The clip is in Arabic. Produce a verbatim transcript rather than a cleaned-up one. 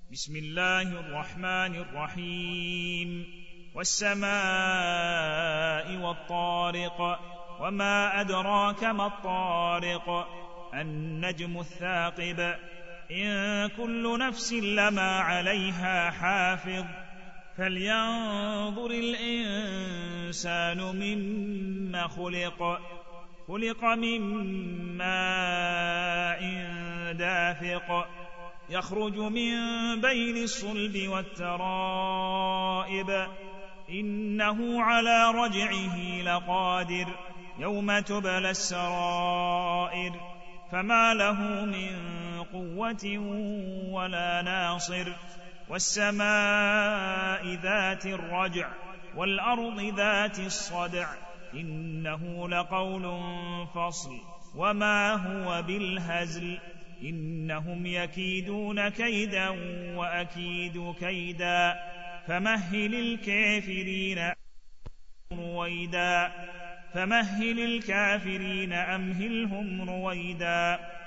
بسم الله الرحمن الرحيم والسماء والطارق وما أدراك ما الطارق النجم الثاقب إن كل نفس لما عليها حافظ فلينظر الإنسان مما خلق خلق من ماء دافق يخرج من بين الصلب والترائب إنه على رجعه لقادر يوم تبلى السرائر فما له من قوة ولا ناصر والسماء ذات الرجع والأرض ذات الصدع إنه لقول فصل وما هو بالهزل إنهم يكيدون كيدا وأكيد كيدا فمهل الكافرين رويدا فمهل الكافرين أمهلهم رويدا